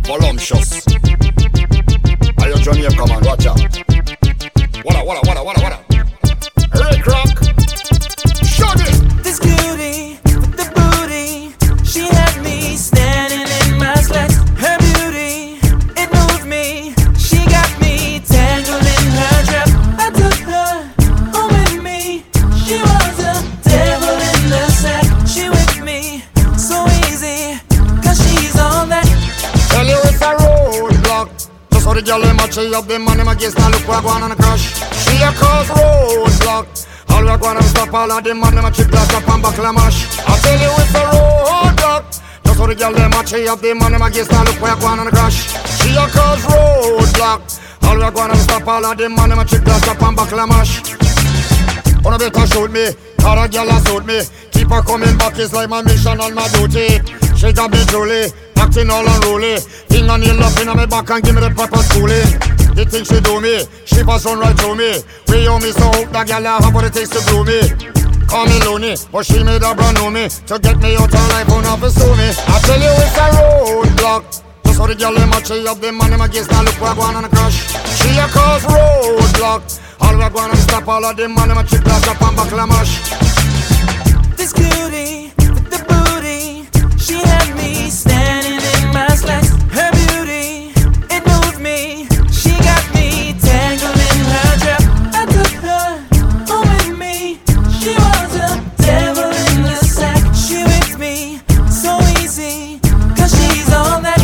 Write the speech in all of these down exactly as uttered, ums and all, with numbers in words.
voluptuous. Are you Jamaica, man? Watch out. Walla, walla, walla, walla, walla. Ray Kroc, shut it. This cutie with the booty, she had me standing in my slacks. Her beauty, it moved me. She got me tangled in her trap. I took her home with me. She was a devil in the sack. She with me so easy, cause she's on that. Tell you it's a roadblock. Just how the girl them a tree up them man them a guess now look what go on on the crush. She a cause roadblock. All we go on and stop all of them man them a trick glass up and buckle a mash. I tell you it's a roadblock. Just how the girl them a tree up them man them a guess now look what go on on the crush. She a cause roadblock. All we go on and stop all of them man them a trick glass up and buckle a mash. Wanna better shoot me, cause a girl a suit me. Keep her coming back is like my mission and my duty. She got me truly, acting all unruly. Fingernail up in my back and give me the proper schooling. The thing she do me, she pass on right through me. We owe me so hope that girl I have what it takes to glue me. Call me loony, but she made a brand new me. To get me out of life, won't have to sue me. I tell you it's a roadblock. Just how the girl them a tree up them man them a guess now look what go on on the crush. She a cause roadblock. All we go on and stop all of them man them a trick glass up and buckle a mash. This cutie with the booty, she had me standing in my slacks. Her beauty, it moved me. She got me tangled in her trap. I took her home with me. She was a devil in the sack. She with me so easy, cause she's on that.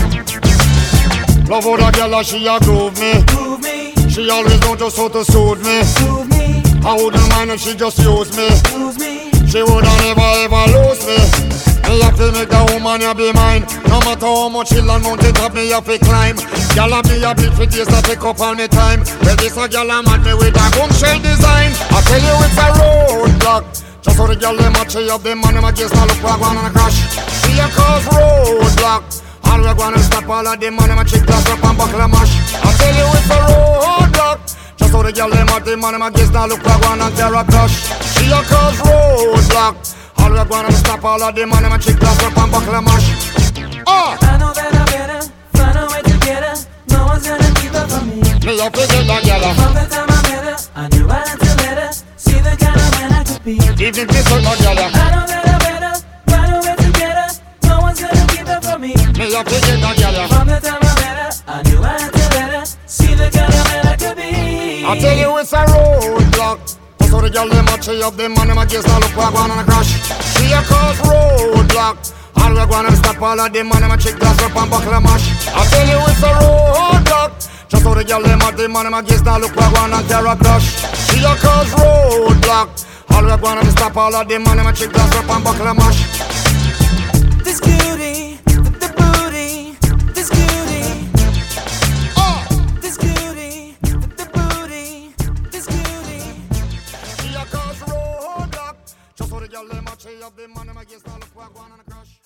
Love how that girl she a groove me. Move me, She always know just how to soothe me. move me, I wouldn't mind if she just use me. lose me. She woulda never ever lose me. Me have to make the woman ya be mine. No matter how much hill and mountain top me have to climb. Gyal a be a bit for days that take up all me time. Well this a gyal a mad me with a bombshell design. I tell you it's a roadblock. Just how the gyal them a tree up them man them a guess now look what go on on a crash. She a cause roadblock. All we go on and stop all of them man them a trick glass up and buckle a mash. I tell you it's a roadblock. Just how the girl them a them man them a guess now look what go on and tear a crush. She a cause roadblock. All we go on and stop all of them man them a trick glass up and buckle a mash. Ah, I know that I better find a way to get her. No one's gonna keep her from me. me a forget that girl. From the time I met her, I knew I had to let her see the kind of man I could be. Even this hurt that girl. I know that I better find a way to get her. No one's gonna keep her from me. Me a forget that girl. From the time I met her, I knew I had to let her see the kind of man I could be. I tell you it's a roadblock. Just how the girl them a tree up them man them a guess now look what go on and a crash. She a cause roadblock. All we go on and stop all of them man them a trick glass up and buckle a mash. I tell you it's a roadblock. Just how the girl them a them man them a guess now look what go on and tear a crush. She a cause roadblock. All we go on and stop all of them man them a trick glass up and buckle a mash. This cutie with the booty, this cutie, Ah, this cutie with the booty, this cutie. she a cause roadblock. Just how the girl them a tree up them man them a guess now look what go on and a crash.